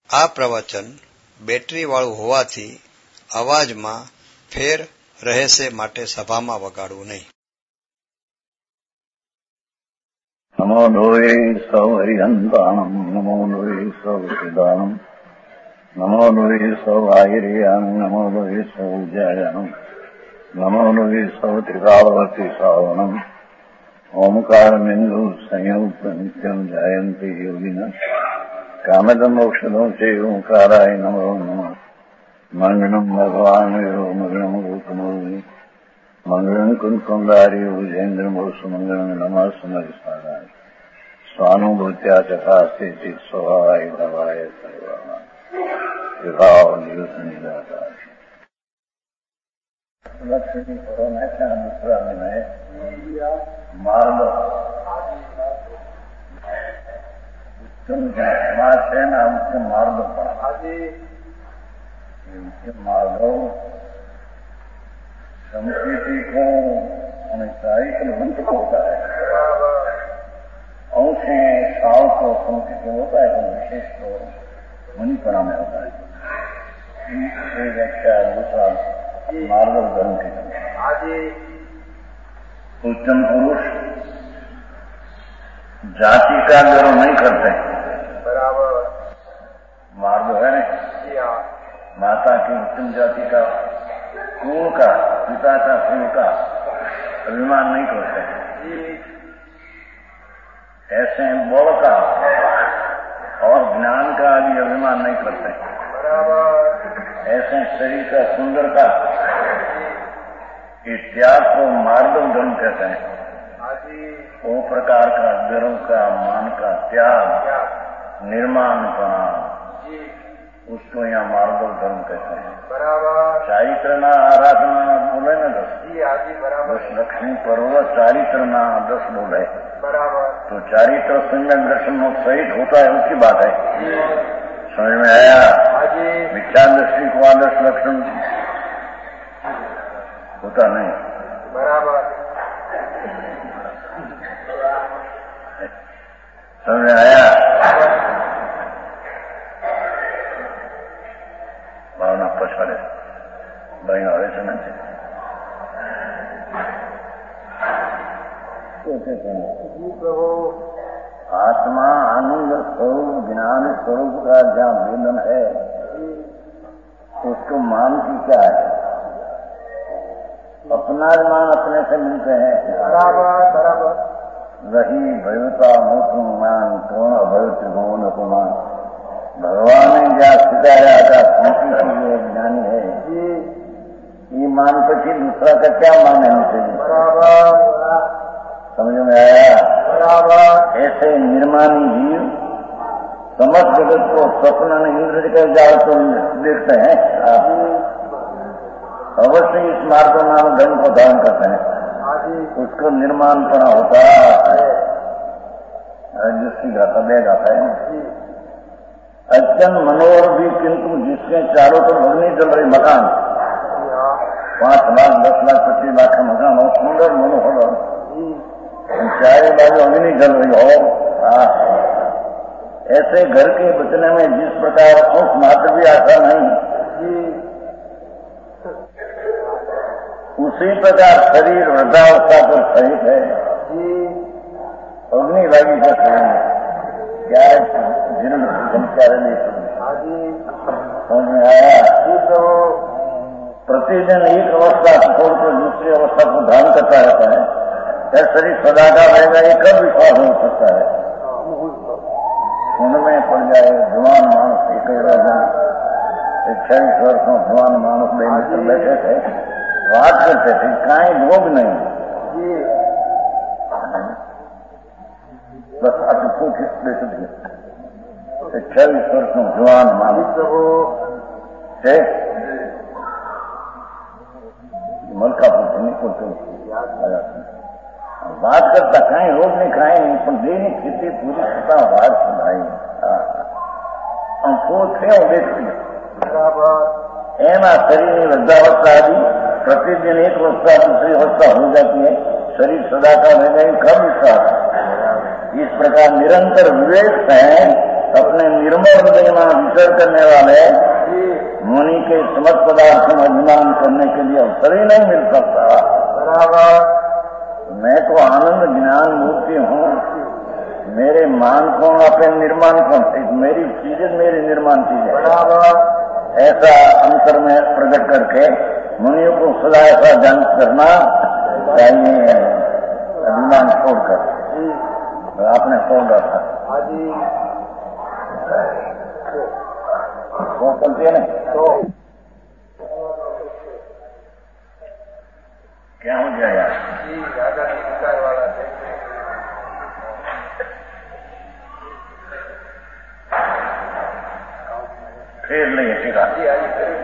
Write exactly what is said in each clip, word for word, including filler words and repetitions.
આ પ્રવચન બેટરીવાળું હોવાથી અવાજમાં ફેર રહેશે, માટે સભામાં વગાડવું નહીં. નમો લોહે સૌ હરિહંતાણમ, નમો લોહે સૌ સિદાનમ, નમો લોહે સૌ આયર્યાણમ, નમો લોહે સૌ જયાણમ, નમો લોહે સૌ ત્રિકાવતી સાવણમ. ઓમકાર બિંદુ સંયુક્ત નિત્યમ જાયંતિ યોગિના કામદમ મોક્ષદો છે ઓંકારાય નમો નમઃ. મંગળમ ભગવાન મંગળમ ગૌતમોની મંગળમ કુંકુંદારી ભુજેન્દ્રમો સુમંગળમ નમઃ સમરિસારાય સ્વાનુભૂત્યા ચકાસ્તે ચિત સ્વભાવાય ભવાય સર્વા વિભાવ નિયુત નિરાકાર. લક્ષ્મી કોરોના दूसरा में है मार्ग समाज है ना, उसके मार्ग पर उसके मार्ग संस्कृति को हमेशाई मंत्र होता है. अंश साव को संस्कृति होता है, तो विशेष तो मणिपरा में होता है. व्याख्या दूसरा मार्ग धर्म के उत्तम पुरुष जाति का गर्व नहीं करते. बराबर मार्ग है ना, माता की उत्तम जाति का, कुल का, पिता का कुल का अभिमान नहीं करते. ऐसे बल का और ज्ञान का भी अभिमान नहीं करते. बराबर ऐसे शरीर का सुंदर का त्याग को मार्गम धर्म कहते हैं. वो प्रकार का गर्व का, मान का त्याग, निर्माणपना, उसको यहाँ मार्गम धर्म कहते हैं. बराबर चारित्रना आराधना बोले ना दस. बराबर लक्ष्मी पर्व चारित्रना दस बोले. बराबर तो चारित्र सम्यक दर्शन सहित होता है, उसकी बात है. समझ में आया? मिथ्या दृष्टि को आदर्श लक्षण होता नहीं. बराबर समझ में आया? भावना पछाड़े भाई आवे से नहीं. आत्मा आनंद स्वरूप ज्ञान स्वरूप का जहाँ वेदन है, उसको मान की क्या है? अपना मान अपने से मिलते हैं. बराबर बराबर वही भयता मुक्त मान पूर्ण भयत गुण अपमान. भगवान ने जहाँ सिखाया था स्मृति की ये ज्ञानी है, ये मान पी दूसरा का क्या मान है हमसे? बराबर समझ में आया? बराबर ऐसे निर्माणी जीव समस्त जगत को स्वप्न इंद्र का जाल तो देखते हैं, अवश्य इस मार्ग नाम धर्म को धारण करते हैं. उसको निर्माणपना होता है, जिसकी गाता दे जाता है. अत्यंत मनोहर भी, किंतु जिसके चारों तरफ अग्नि जल रही मकान, पांच लाख दस लाख पच्चीस लाख का मकान हो, सुंदर मनोहर, चारों बाजू अग्नि जल रही हो, ऐसे घर के बचने में जिस प्रकार अंश मात्र भी आशा नहीं, उसी प्रकार शरीर वृद्धावस्था पर सहित है. अग्नि लागी का शरीर क्या जीर्ण संस्कार समझ में आया? प्रतिदिन एक अवस्था छोड़कर दूसरी अवस्था को धारण करता रहता है. यह शरीर सदा का रहेगा, ये कब विश्वास हो सकता है? उनमें पड़ जाए जवान मानस एक छब्बीस वर्ष में जवान मानस में मित्र बैठे थे, बात करते थे, काई लोग नहीं, बस अति पूछ बैठे थे. छब्बीस वर्ष में जवान मानस थे, मलकापुर को तो बात करता, कहीं रोग नहीं खाए नहीं, पर देनी खेती पूरी करता बाहर सुधाई. हम तो थे देखते एना शरीर में वृद्धावस्था आदि प्रतिदिन एक अवस्था दूसरी अवस्था हो जाती है. शरीर सदा का रहेगा, कब विश्वास. इस प्रकार निरंतर विवेक है, अपने निर्मल हृदय में विचर करने वाले मुनि के समस्त पदार्थ में अभिमान करने के लिए अवसर ही नहीं मिल सकता। बराबर। मैं तो आनंद ज्ञान मूर्ति हूँ, मेरे मान कौन अपने निर्माण कौन, मेरी चीजें मेरी निर्माण चीजें। बराबर। ऐसा अंतर में प्रकट करके मुनियों को सदा ऐसा जान करना चाहिए, अभिमान छोड़कर। आपने छोड़ रखा वो चलती है ना, तो क्या हो जाएगा? फिर नहीं ठीक है।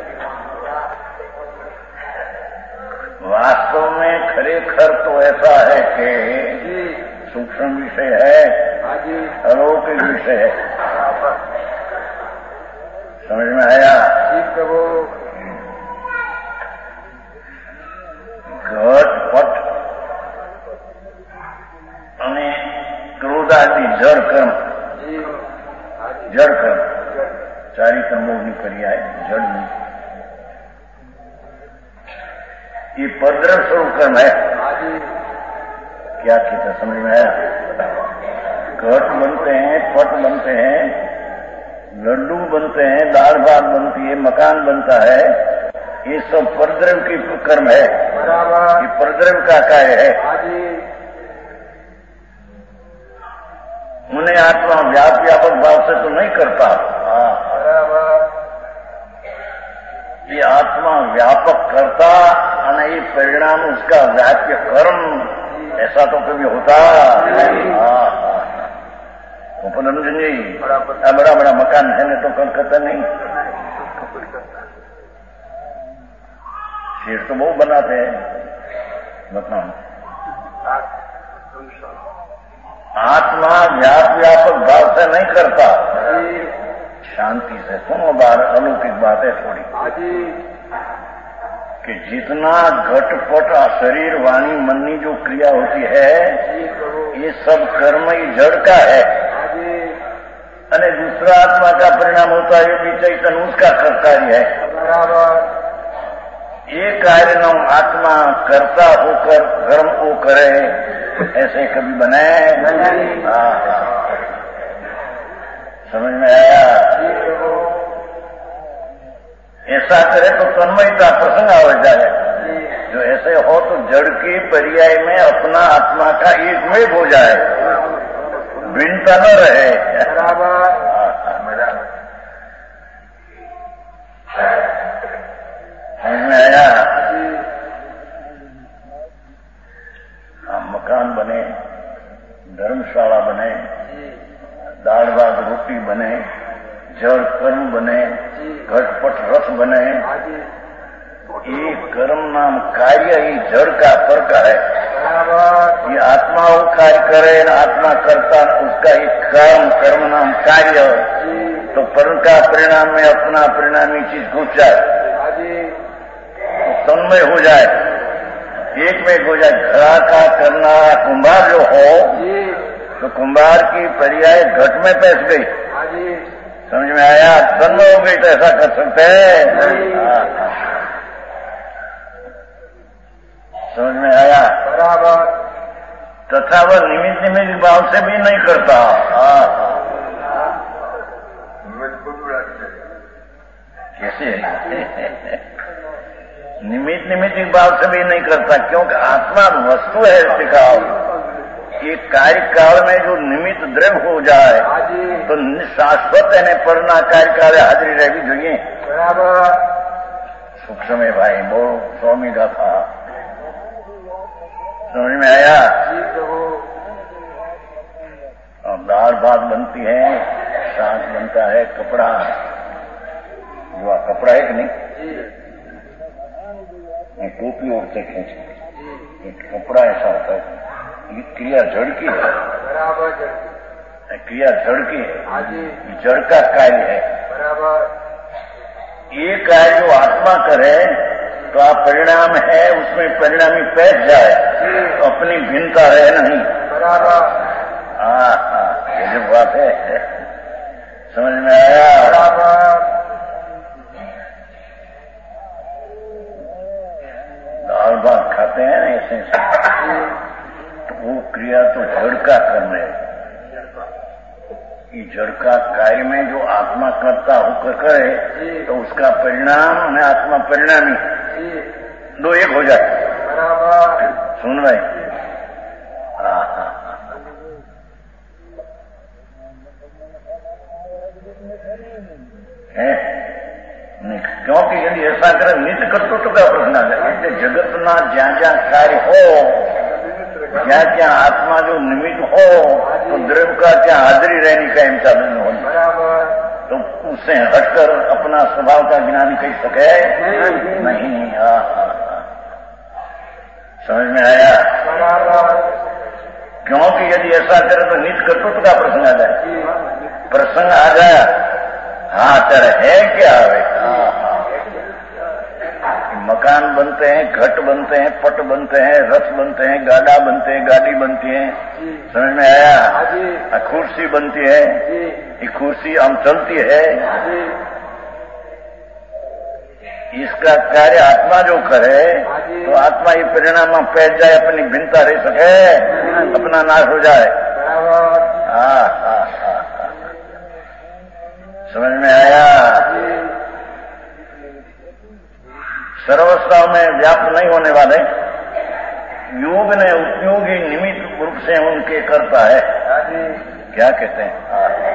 वास्तव में खरेखर तो ऐसा है कि सूक्ष्म विषय है, अलौकिक विषय है। समझ में आया? घट पट અને क्रोध आदि जड़ कर्म, जड़ कर्म चारी कर्मों की क्रिया है, जड़ नहीं। ये परद्रव्य स्वरूप कर्म है। क्या कहते समझ में आया? घट बनते हैं, पट बनते हैं, लड्डू बनते हैं, दाल भात बनती है, मकान बनता है, ये सब परद्रव्य की कर्म है। ये परद्रव्य का कार्य है। उन्हें आत्मा व्याप व्यापक भाव से तो नहीं करता। ये आत्मा व्यापक करता और ये परिणाम उसका व्याप्य कर्म, ऐसा तो कभी होता नहीं। उपनंदन जी बड़ा बड़ा मकान है तो कलकत्ता नहीं, शेर तो बहुत बनाते हैं मकान। आत्मा व्याप व्यापक भाव से नहीं करता, शांति से। सुनो बार अलौकिक बात है थोड़ी, कि जितना घटपट शरीर वाणी मननी जो क्रिया होती है, ये सब कर्म ही जड़ का है, અને दूसरा आत्मा का परिणाम होता है भी चैतन्य, उसका कार्य है। ये कार्य न आत्मा करता होकर कर्म को करे, ऐसे कभी बने नहीं। समझ में आया? ऐसा करे तो तन्मयता प्रसंग आ जाए। जो ऐसे हो तो जड़ के पर्याय में अपना आत्मा का एक में हो जाए, भिन्नता न रहे। समझ में आया? हम मकान बने, धर्मशाला बने, दाल भात रोटी बने, जड़ कर्म बने, घटपट रस बने, ये कर्म नाम कार्य ही जड़ का फर्क है। ये आत्मा वो कार्य करे न आत्मा करता, उसका ही कर्म, कर्म नाम कार्य, तो कर्म का परिणाम में अपना परिणामी चीज घुस जाए, तो तन्मय हो जाए, एक में हो जाए। घड़ा का करना कुंभार जो हो तो कुंभार की पर्याय घट में पैस गई। समझ में आया? तन्मय हो गई तो ऐसा कर सकते हैं। समझ में आया? बराबर। तथा वह निमित्त निमित्त भाव से भी नहीं करता। कैसे? निमित्त निमित्त भाव से भी नहीं करता, क्योंकि आत्मा वस्तु है। सिखाओ ये कार्य काल में जो निमित्त द्रव्य हो जाए तो शाश्वत है परना कार्य काल हाजिरी रहवी જોઈએ। बराबर। सूक्ष्म है भाई, बोलो स्वामी का था। समझ में आया? और दाल भात बनती है, साग बनता है, कपड़ा जो कपड़ा है कि नहीं, टोपी और से खींच कपड़ा ऐसा होता है। ये क्रिया जड़ की है। बराबर। क्रिया जड़ की है, ये जड़ का कार्य है। बराबर। ये कार्य जो आत्मा करे तो आप परिणाम है, उसमें परिणामी पैस जाए तो अपनी भिन्नता रहे नहीं। बराबर। हाँ हाँ, ये जो बात है समझ में आया? दाल भात खाते हैं ना ऐसे तो वो क्रिया तो जड़ का कर्म है। ये जड़ का कार्य में जो आत्मा करता होकर करे तो उसका परिणाम है आत्मा परिणामी, दो एक हो जाए। सुन भाई, हाँ हाँ है नहीं, क्योंकि यदि ऐसा करे नित्य कर्तृत्व का प्रश्न आ जाए। એટલે જગતના જ્યાં જ્યાં कार्य हो, જ્યાં ત્યાં आत्मा जो निमित्त हो तो द्रव्य का क्या हाजिरी रहनी का इम्तान हो, तो उससे हटकर अपना स्वभाव का ज्ञान कह सके नहीं। हाँ समझ में आया? क्योंकि यदि ऐसा करे तो नित्य कर्तृत्व का प्रसंग आ जाए। प्रसंग आ जाए हाँ तेरे है क्या है? मकान बनते हैं, घट बनते हैं, पट बनते हैं, रथ बनते हैं, गाड़ा बनते हैं, गाड़ी बनती है। समझ में आया? कुर्सी बनती है, ये कुर्सी हम चलती है। इसका कार्य आत्मा जो करे तो आत्मा ये परिणाम में पैद जाए, अपनी भिन्नता रह सके, अपना नाश हो जाए। हाँ हाँ हाँ समझ में आया? सर्वस्थाओं में व्याप्त नहीं होने वाले योग ने उपयोगी निमित्त रूप से उनके करता है। क्या कहते हैं?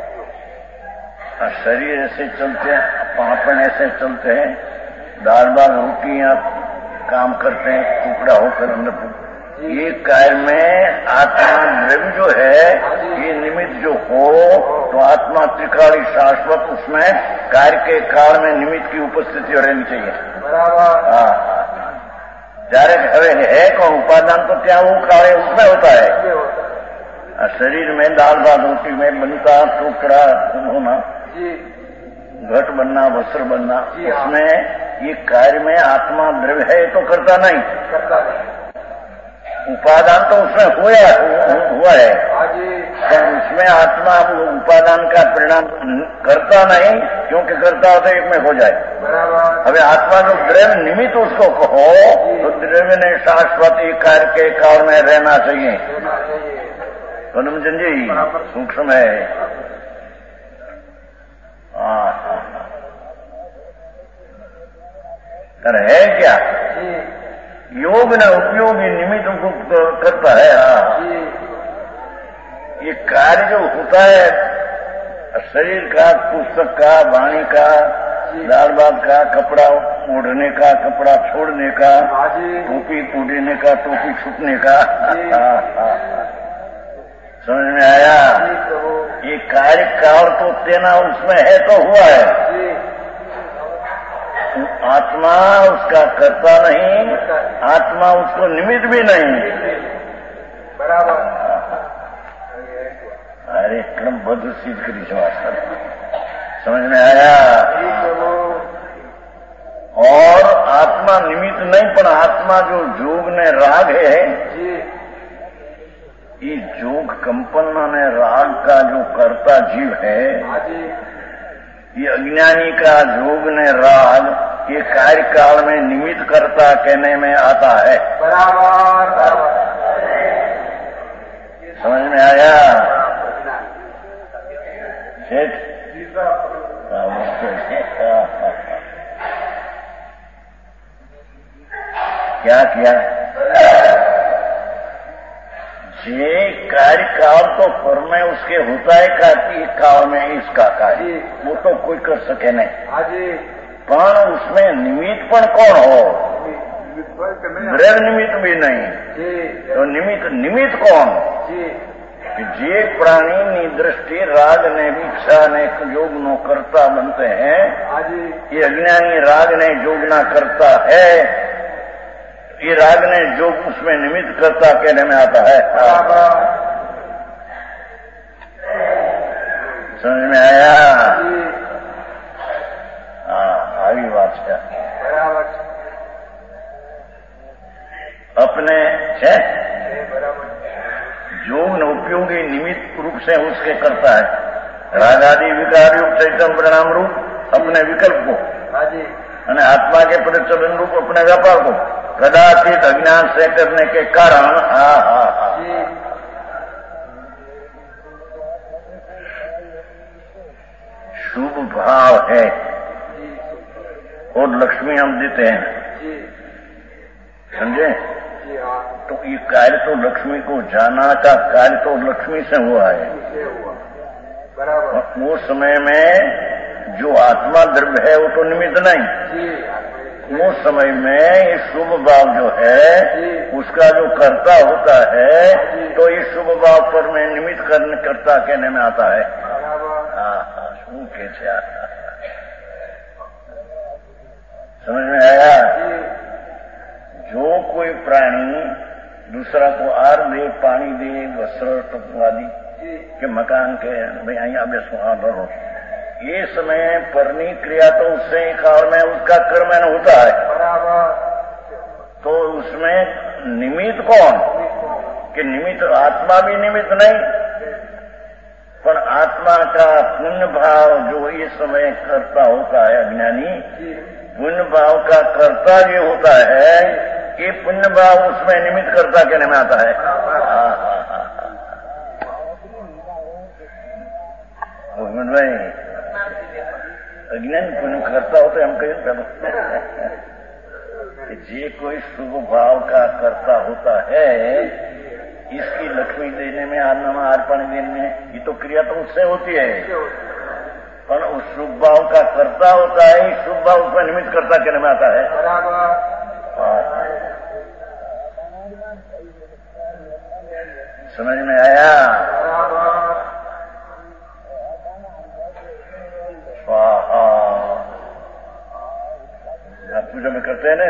शरीर ऐसे चलते हैं, पापन ऐसे चलते हैं, दाल बाल रोटियां काम करते हैं, टुकड़ा होकर अंदर। ये कार्य में आत्मा द्रव्य जो है, ये निमित्त जो हो तो आत्मा त्रिकाली शाश्वत, उसमें कार्य के काल में निमित्त की उपस्थिति रहनी चाहिए। हाँ जारे हवे है कौन उपादान तो क्या वो काले उसमें होता है। शरीर में दाल भात रोटी में बनता टुकड़ा होना, घट बनना, वस्त्र बनना, इसमें ये कार्य में आत्मा द्रव्य है तो करता नहीं, उपादान तो उसमें हुआ हुआ है, तो उसमें आत्मा उपादान का परिणाम करता नहीं, क्योंकि करता हो तो एक में हो जाए। अबे आत्मा जो द्रव्य निमित्त उसको कहो तो द्रव्य ने शाश्वत कार्य के काल में रहना चाहिए। पदमचंद जी सूक्ष्म है। कर है क्या? योग ने उपयोगी निमित्त को करता है। ये कार्य जो होता है शरीर का, पुस्तक का, वाणी का, दाल भात का, कपड़ा ओढ़ने का, कपड़ा छोड़ने का, टोपी उड़ने का, टोपी छूटने का। समझ में आया? ये कार्य काल तो तेना उसमें है तो हुआ है, आत्मा उसका करता नहीं, आत्मा उसको निमित्त भी नहीं। बराबर। अरे क्रम बद्ध सिद्ध करी समझ में आया? और आत्मा निमित्त नहीं, पर आत्मा जो जोग ने राग है, ये जोग कंपन ने राग का जो करता जीव है, ये अज्ञानी का जोग ने राग ये कार्य काल में निमित्त करता कहने में आता है। बराबर बराबर। समझ में आया? सेठ क्या किया? ये कार्य काल तो पर में उसके होता है कार्य काल में इसका कार्य, वो तो कोई कर सके नहीं। पण उसमें निमित्त पण कौन हो? द्रव्य निमित्त भी नहीं, तो निमित्त निमित्त कौन? जे प्राणी नी दृष्टि राग ने भिक्षा ने योग नो करता बनते हैं, ये अज्ञानी राग ने योग ना करता है, ये राग ने योग उसमें निमित्त करता कहने में आता है। समझ में आया? हाँ आई बात है। अपने है योग न उपयोगी निमित्त रूप से उसके करता है, राग आदि विकार युक्त चैतन्य परिणाम रूप अपने विकल्प को અને આત્મા के प्रचलन रूप अपने व्यापार को कदाचित अज्ञान से करने के कारण हा हा हा शुभ भाव है और लक्ष्मी हम देते हैं, समझे? तो ये कार्य तो लक्ष्मी को जाना का कार्य तो लक्ष्मी से हुआ है। वो समय में जो आत्मा द्रव्य है वो तो निमित्त नहीं, वो समय में ये शुभ भाव जो है उसका जो कर्ता होता है तो ये शुभ भाव पर में निमित्त करने कर्ता कहने में आता है। हाँ हाँ શું કે છે આ समझ में आया? जो कोई प्राणी दूसरा को आर दे, पानी दे, वस्त्र आदि के मकान के भाई અહીંયા બેસો આ ભરો, ये समय परनी क्रिया तो उससे काल में उसका कर्म होता है, तो उसमें निमित्त कौन? कि निमित्त आत्मा भी निमित्त नहीं, पर आत्मा का पुण्य भाव जो इस समय करता होता है अज्ञानी, पुण्य भाव का कर्ता ये होता है कि पुण्य भाव उसमें निमित्त कर्ता कहने में आता है। हाँ हाँ हाँ मोहम्मद भाई अज्ञान पुण्य करता हो तो हम कहें पहले जे कोई शुभ भाव का कर्ता होता है इसकी लक्ष्मी देने में, अन्नमा अर्पण देने में ये तो क्रिया तो उससे होती है, पर उस शुभ भाव का कर्ता होता है, शुभ भाव उसमें निमित्त कर्ता कहने में आता है। समझ में आया? स्वाहा आप पूजा में करते हैं ना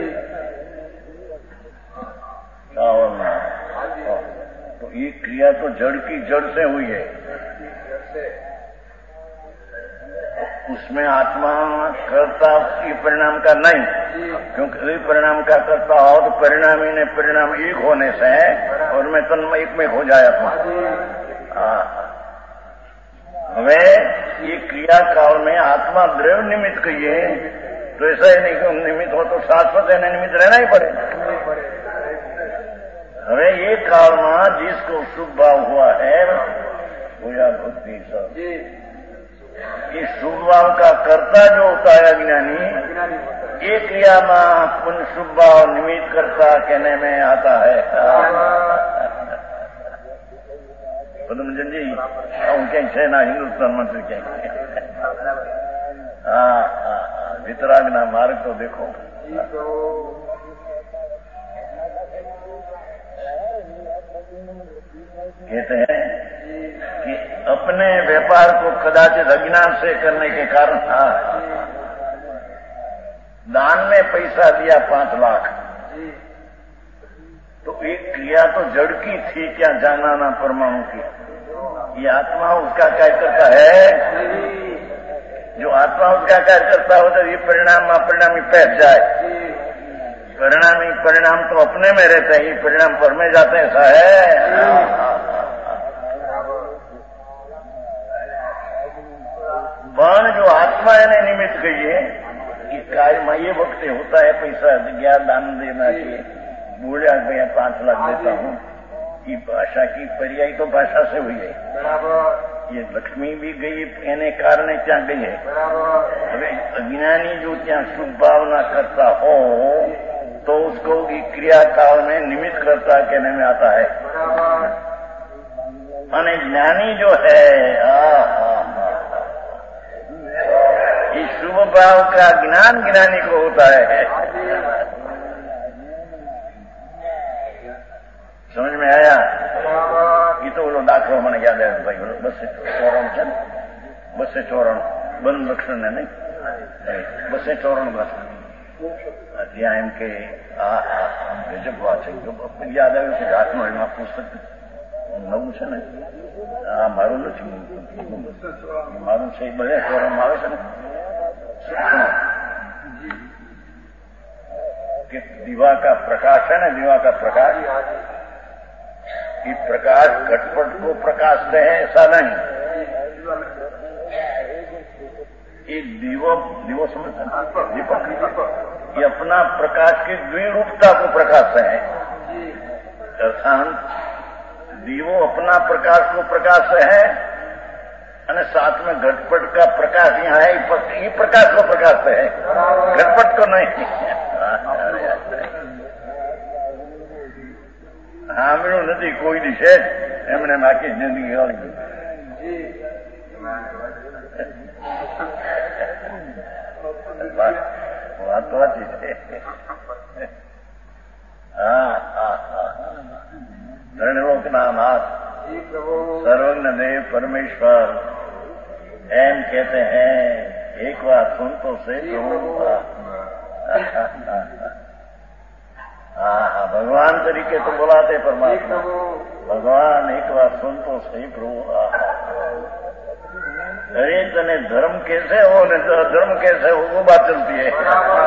चावल, तो ये क्रिया तो जड़ की जड़ से हुई है, उसमें आत्मा कर्ता की परिणाम का नहीं, क्योंकि ये परिणाम का करता हो तो परिणामी ने परिणाम एक होने से और मैं तन्मय एक में हो जाए अपना। हमें ये क्रिया काल में आत्मा द्रव्य निमित्त कहिए तो ऐसा ही नहीं कि निमित्त हो तो शाश्वत है, निमित्त रहना ही पड़े। हमें ये काल में जिसको शुभ भाव हुआ है वो या भक्ति सब इस शुभ भाव का कर्ता जो होता है अज्ञानी, ये क्रिया में पुण्य शुभ भाव निमित्त कर्ता कहने में आता है। पद्मजन जी हम कहीं छे ना हिंदुस्तान में तो कहीं हाँ हाँ वितराग ना मार्ग तो देखो, कहते हैं कि अपने व्यापार को कदाचित अज्ञान से करने के कारण था, दान में पैसा दिया पांच लाख, तो एक क्रिया तो जड़ की थी, क्या जाना ना परमाणु की, ये आत्मा उसका कार्य करता है। जो आत्मा उसका कार्य करता हो तो ये परिणाम अपरिणामी पैठ जाए, परिणामी परिणाम तो अपने में रहते हैं, ये परिणाम पर में जाते हैं, ऐसा है। पण जो आत्मा ने निमित्त कहिए कि कार्य में ये वक्त होता है पैसा दिया दान देना चाहिए, बोले भैया पांच लाख देता हूँ, ये भाषा की पर्याय तो भाषा से हुई है, ये लक्ष्मी भी गई एने कारण क्या गई है। હવે अज्ञानी जो क्या शुभ भावना करता हो तो उसको की क्रिया काल में निमित्त करता कहने में आता है। અને ज्ञानी जो है आ, आ, इस शुभ भाव का ज्ञान ज्ञानी को होता है। समझ में आया? ये तो बोलो दाखलो मैंने याद है भाई, बोलो बस से चौरण है, बस से चौरण बन लक्षण है नहीं, बस से चौरण बस अध्याय के गजब बात है, याद આવ્યું છે હાથમાં એમાં પુસ્તક નવું છે ને, આ મારું નથી, મારું છે બધા ચૌરણ આવે છે ને कि दीवा का प्रकाश है ना, दीवा का प्रकाश, ये प्रकाश घटपट को प्रकाशते हैं ऐसा नहीं, ये दीवो दीवो समझते हैं, दीपक, ये अपना प्रकाश की द्विरूपता को प्रकाश है। अर्थात दीवो अपना प्रकाश को प्रकाश है और साथ में घटपट का प्रकाश यहाँ है, ये प्रकाश को प्रकाश है, घटपट को नहीं। સાંભળ્યું નથી કોઈ દિવસે એમને બાકી જિંદગી વાળી વાત વાંચી છે. હા હા હા ત્રણલોકના નાથ सर्वज्ञ देव परमेश्वर एम कहते हैं एक बार सुन तो से हाँ हाँ भगवान तरीके तो बुलाते परमात्मा, भगवान एक बार सुन तो सही प्रभु। अरे तने धर्म कैसे हो न धर्म कैसे हो वो बात चलती है।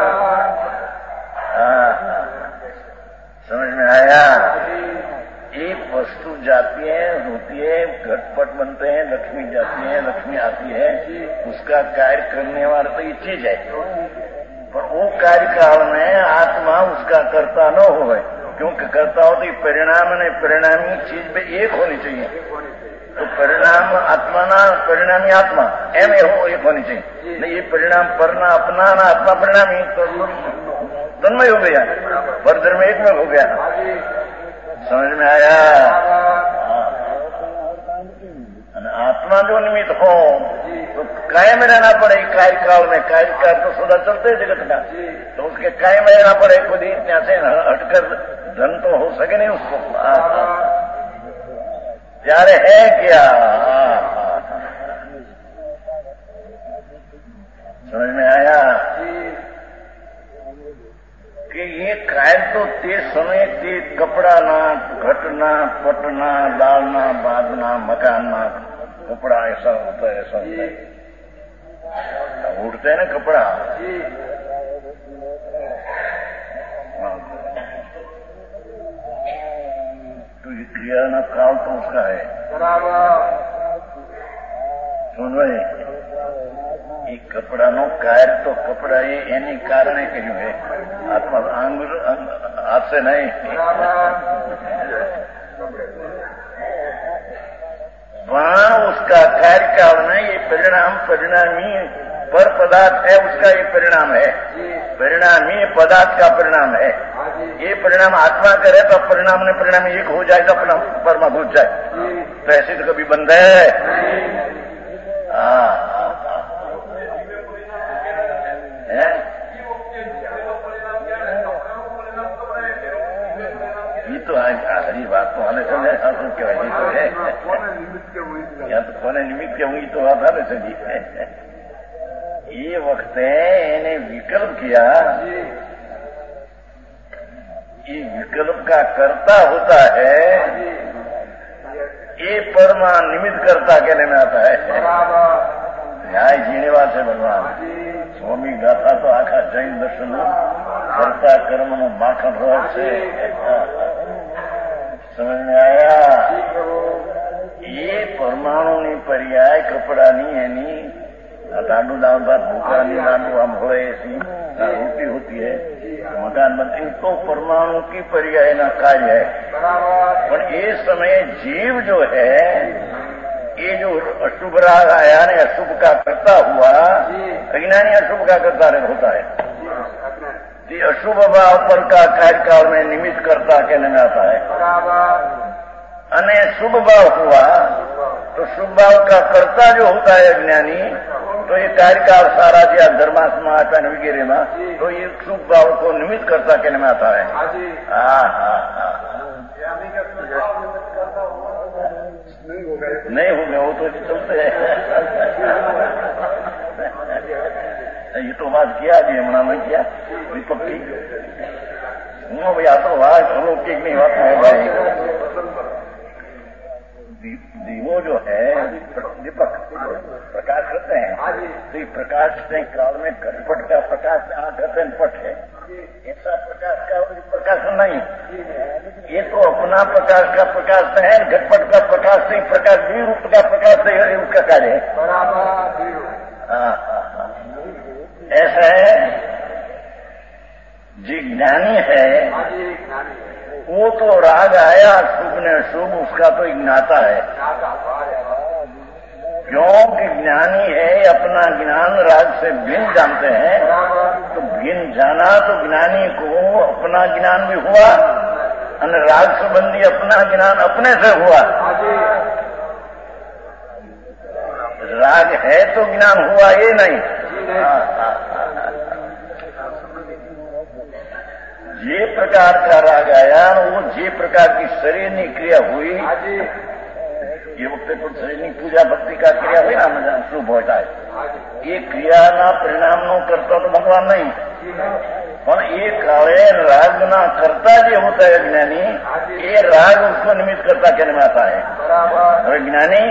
हाँ समझ में आया। एक वस्तु जाती है होती है, घटपट बनते हैं, लक्ष्मी जाती है, लक्ष्मी आती है, उसका कार्य करने वाला तो ये चीज है, पर वो कार्य काल में आत्मा उसका कर्ता न हो, क्योंकि कर्ता हो तो परिणाम नहीं, परिणामी चीज पे एक होनी चाहिए। तो परिणाम आत्मा ना परिणामी आत्मा एम ए हो एक होनी चाहिए। नहीं ये परिणाम परना अपना ना आत्मा परिणामी तो तन्मय हो गया, परधर्म में एक में हो गया। समझ में आया। आत्मा जो निमित्त हो तो कायम रहना पड़े कार्य काल में, कार्य काल तो सदा चलते जगत का, तो उसके कायम रहना पड़े, खुद ही यहाँ से हटकर धन तो हो सके नहीं उसको। प्यारे है क्या? समझ में आया कि ये कायल तो ते समय ते कपड़ा ना, घटना, पटना, डालना, बांधना, मकानना, कपड़ा ऐसा होता है, ऐसा होता है, उड़ते है ना कपड़ा। तो ये क्रिया ना काल तो उसका है। सुन भाई ये कपड़ा नो कायर तो कपड़ा ये एनी कारणे क्यों है, आत्मा आंगुर हाथ से नहीं। वहां उसका कार्य काल में ये परिणाम परिणामी पर पदार्थ है, उसका ये परिणाम है, परिणामी पदार्थ का परिणाम है। ये परिणाम आत्मा करे तो परिणाम ने परिणाम एक हो जाएगा, परमा भूत जाए, तो ऐसे तो कभी बंद है। हाँ ये तो हरी बात तो आने चले शासन के वजह तो है, या तो कोने निमित्त के हुई तो बात आने चली है। ये वक्त है इन्हें विकल्प किया, ये विकल्प का कर्ता होता है, ये परमा निमित्त कर्ता कहने में आता है। न्याय जीने वाले भगवान स्वामी गाथा तो आखा जैन दर्शन कर्ता कर्म नो माखन रहस्य। समझ में आया। ये परमाणु नी पर्याय कपड़ा नी एनी दादू दाम बात भूखा नी दादू हम हो ऐसी रोटी होती है, मकान बनती, तो परमाणु की पर्याय ना कार्य है। पर ये समय जीव जो है ये जो अशुभ राग आया ने अशुभ का करता हुआ, अज्ञानी अशुभ का करता होता है, ये अशुभ भाव पर का कार्यकाल में निमित्त करता कहने में आता है। अने शुभ भाव हुआ तो शुभ भाव का कर्ता जो होता है अज्ञानी, तो ये कार्यकाल सारा जो धर्मात्मा आचरण वगैरह में, तो ये शुभ भाव को निमित्त करता कहने में आता है। हाँ हाँ हाँ नहीं हो गया वो तो चलते हैं। ये तो बात किया जी हमारा मैं किया दीपक की भैया तो बात हम लोग की नहीं बात है भाई। दीवो जो है दीपक प्रकाश करते हैं, तो प्रकाश के काल में घटपट का प्रकाश आंख पट है, ऐसा प्रकाश का प्रकाश नहीं, ये तो अपना प्रकाश का प्रकाश है, घटपट का प्रकाश से प्रकाश भी रूप का प्रकाश से उसका कार्य है। हाँ हाँ हाँ ज्ञानी है वो तो राग आया शुभ ने शुभ उसका तो ज्ञाता है, क्योंकि ज्ञानी है अपना ज्ञान राग से भिन्न जानते हैं, तो भिन्न जाना तो ज्ञानी को अपना ज्ञान भी हुआ और राग संबंधी अपना ज्ञान अपने से हुआ। राग है तो ज्ञान हुआ ये नहीं। जे प्रकार का राग आया वो जे प्रकार की शरीरनी क्रिया हुई, ये वक्त तो शरीरनी पूजा भक्ति का क्रिया हुई ना शुभ होता है, ये क्रियाना परिणाम नो करता तो भगवान नहीं, पर ये काले राग ना करता जो होता है ज्ञानी, ये राग उसको निमित्त करता कहने में आता है। और ज्ञानी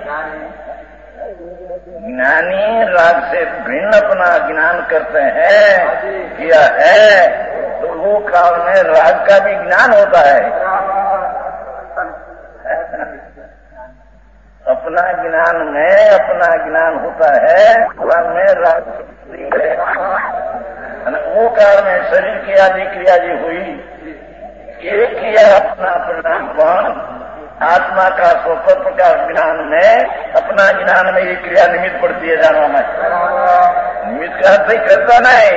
ज्ञानी राग से भिन्न अपना ज्ञान करते हैं किया है, तो वो काल में राग का भी ज्ञान होता है। अपना ज्ञान में अपना ज्ञान होता है, काल में राग वो काल में शरीर की आदि क्रिया जी हुई, एक किया अपना परिणाम आत्मा का स्वतः प्रकाश ज्ञान में अपना ज्ञान में ये क्रिया निमित्त पड़ती है जानवा में। निमित्त का अर्थ ही करता नहीं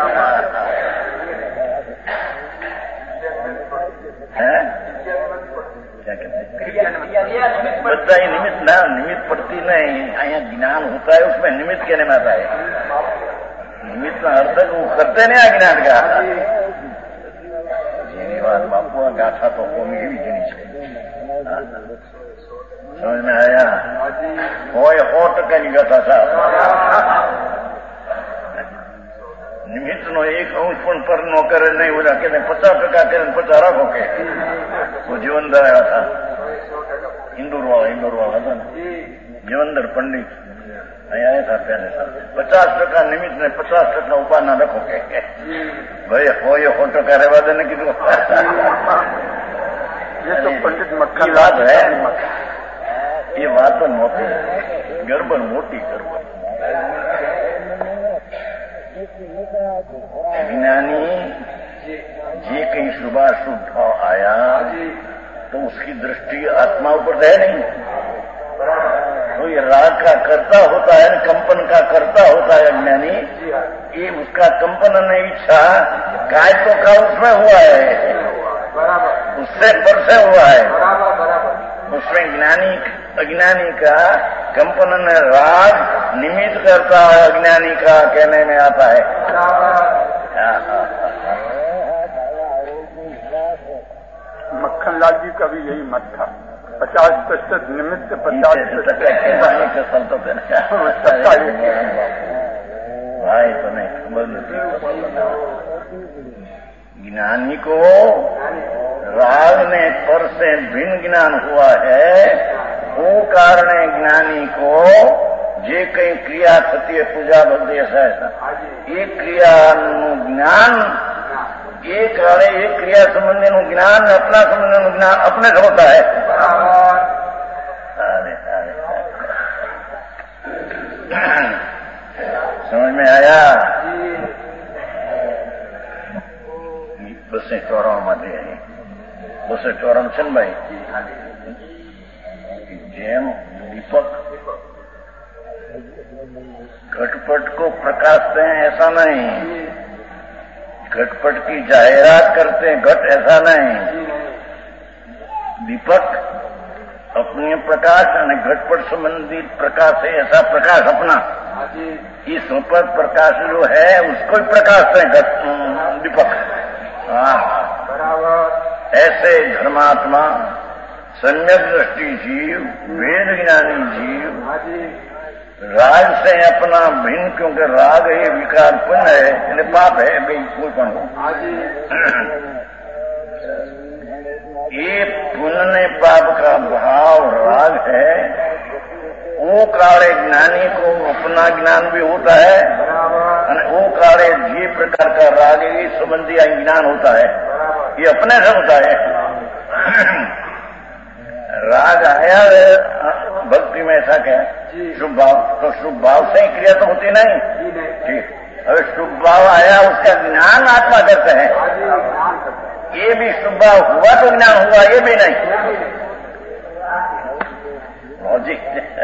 है, क्या कहते हैं बच्चा ही निमित्त ना निमित्त पड़ती नहीं, यहाँ ज्ञान होता है उसमें निमित्त कहने में आता है। निमित्त का अर्थ वो करते नहीं ज्ञान का જેની વાત બાપુ ગાથા તો કોમી એવી જેની છે સમજ में आया હોય સો ટકાની ગાથા સાહેબ। નિમિત્ત નો એક અંશ પણ પર નો કરે નહીં, ઓલા કે પચાસ ટકા કરે પચાસ રાખો કે જીવનધર આવ્યા હતા ઇન્દોર વાળા ઇન્દોર વાળા હતા ને જીવનધર પંડિત અહીંયા આવ્યા હતા પહેલે પચાસ ટકા નિમિત્ત ને પચાસ ટકા ઉપાના રખો કે ભાઈ હોય સો ટકા રહેવા દે ને કીધું પંડિત મક્ખી વાત હે, ये बात तो मोटी गड़बड़ मोटी गड़बड़। ज्ञानी जे कहीं शुभा शुभ भाव आया तो उसकी दृष्टि आत्मा ऊपर है नहीं, तो ये राग का करता होता है, कंपन का करता होता है ज्ञानी, ये उसका कंपन नहीं इच्छा काय तो का उसमें हुआ है, उससे पर से हुआ है, उसमें ज्ञानी अज्ञानी का कंपन में राग निमित्त करता है, अज्ञानी का कहने में आता है। मक्खनलाल जी का भी यही मत था, पचास प्रतिशत निमित्त पचास भाई तो नहीं ज्ञानी को राग ने पर से भिन्न ज्ञान हुआ है, वो कारण ज्ञानी को जे कई क्रिया थती है पूजा भक्ति ऐसा ऐसा एक क्रिया ज्ञान एक कारण एक क्रिया संबंधी नु ज्ञान अपना संबंधी नु ज्ञान अपने से होता है। अरे अरे समझ में आया? बसे चौराव मध्ये बसे चौराव છે ને ભાઈ જેમ दीपक घटपट को प्रकाशते हैं ऐसा नहीं, घटपट की जाहिरात करते हैं घट ऐसा नहीं, दीपक अपने प्रकाश और घटपट संबंधित प्रकाश है ऐसा प्रकाश अपना, इस ऊपर प्रकाश जो है उसको ही प्रकाश है दीपक। हाँ ऐसे धर्मात्मा सम्यक दृष्टि जीव वेद ज्ञानी जीव राग से अपना भिन्न, क्योंकि राग ये विकार पुण्य है यानी पाप है भाई कोई पण ये पुण्य पाप का भाव राग है, वो काले ज्ञानी को अपना ज्ञान भी होता है और वो काले जी प्रकार का राग ये संबंधी ज्ञान होता है, ये अपने से होता है। राग आया भक्ति में ऐसा क्या शुभ भाव, तो शुभ भाव से ही क्रिया तो होती नहीं ठीक, अगर शुभ भाव आया उसका ज्ञान आत्मा करते हैं, ये भी शुभ भाव हुआ तो ज्ञान हुआ, ये भी नहीं। लॉजिक